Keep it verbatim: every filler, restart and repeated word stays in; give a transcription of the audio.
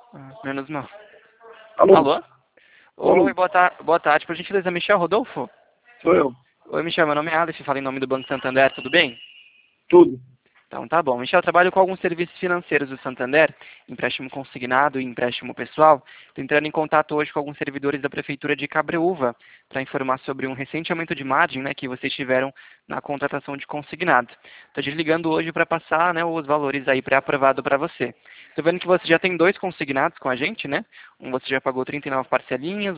Ah, menos mal. Alô? Alô? Alô? Oi, boa, ta boa tarde. Por gentileza, Michel Rodolfo? Sou eu. Oi, Michel, meu nome é Alice, falo em nome do Banco Santander, tudo bem? Tudo. Então tá bom. Michel, eu trabalho com alguns serviços financeiros do Santander, empréstimo consignado e empréstimo pessoal. Estou entrando em contato hoje com alguns servidores da Prefeitura de Cabreúva para informar sobre um recente aumento de margem, né, que vocês tiveram na contratação de consignado. Estou desligando hoje para passar, né, os valores aí pré-aprovado para você. Estou vendo que você já tem dois consignados com a gente, né? Um você já pagou trinta e nove parcelinhas,